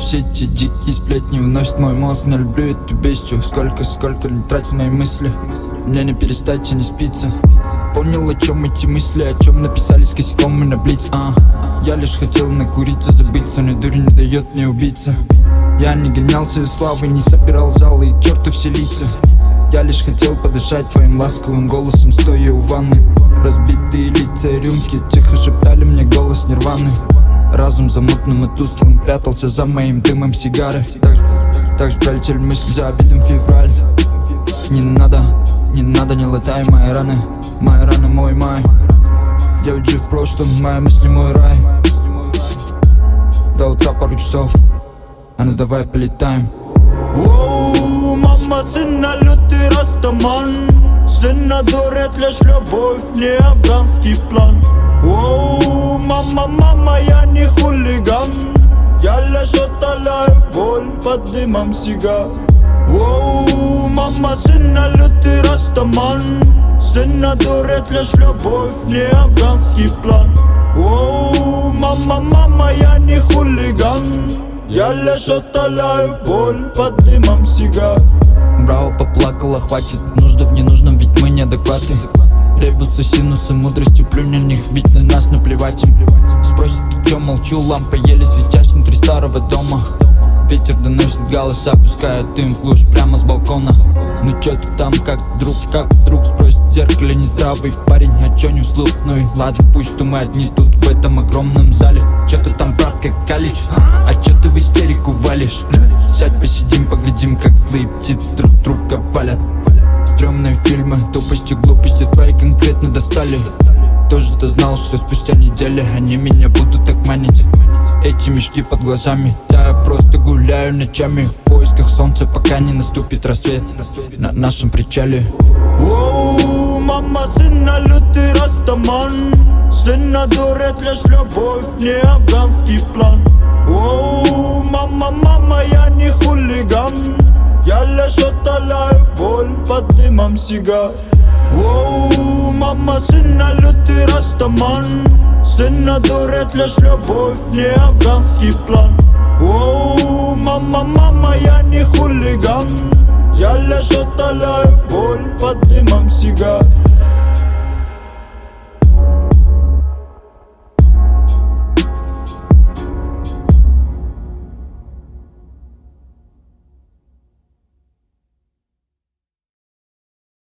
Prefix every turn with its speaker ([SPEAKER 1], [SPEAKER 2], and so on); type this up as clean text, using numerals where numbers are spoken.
[SPEAKER 1] все эти дикие сплетни выносят мой мозг. Не люблю эту бестию. Сколько не тратил мои мысли. Мне не перестать и не спится. Понял, о чем эти мысли, о чем написали с косяком мы на блиц. Я лишь хотел накуриться, забыться, но дурь не дает мне убиться. Я не гонялся из славы, не собирал залы и к черту все лица. Я лишь хотел подышать твоим ласковым голосом, стоя у ванны. Разбитые лица и рюмки тихо шептали мне голос нирваны. Разум за мутным и тусклым прятался за моим дымом сигары. Так же пролетели мысли за обидом февраль. Не надо, не латай мои раны, мой май. Я ведь жив в прошлом, мои мысли мой рай. До утра пару часов, а ну давай полетаем.
[SPEAKER 2] Воу, мама, сына, лютый растаман. Сына дурит лишь любовь, не афганский план. Воу, мама, я не хулиган. Я лишь утоляю боль под дымом сигар. Воу, мама, сына, лютый растаман. Сына дурит лишь любовь, не афганский план. Воу, мама, я не хулиган. Я лишь утоляю боль под дымом сигар.
[SPEAKER 1] Браво, поплакала, хватит нужды в ненужном, ведь мы неадекваты. Ребусы, синусы, мудростью плюнь на них, ведь на нас наплевать им. Спросят, ты чё, молчу, лампа еле светясь внутри старого дома. Ветер доносит голоса, пускает дым в глушь прямо с балкона. Ну чё ты там, как вдруг спросит в зеркале нездравый парень, а чё не вслух? Ну и ладно, пусть что мы одни тут в этом огромном зале. Чё ты там, брат, как колледж? А чё ты в истерику валишь? Сядь, посидим, поглядим, как злые птицы друг друга валят. Стрёмные фильмы, тупость и глупости твои конкретно достали. Тоже ты знал, что спустя недели они меня будут так манить. Эти мешки под глазами, да я просто гуляю ночами в поисках солнца, пока не наступит рассвет на нашем причале.
[SPEAKER 2] Воу, мама, сына, лютый растаман. Сына дурит лишь любовь, не афганский план. Воу, мама, я не хулиган. Я лишь утоляю боль под дымом сигар. Воу, мама, сына, лютый растаман. Сына дурит лишь любовь, не афганский план. Воу, мама, я не хулиган. Я лишь утоляю боль под дымом сигар.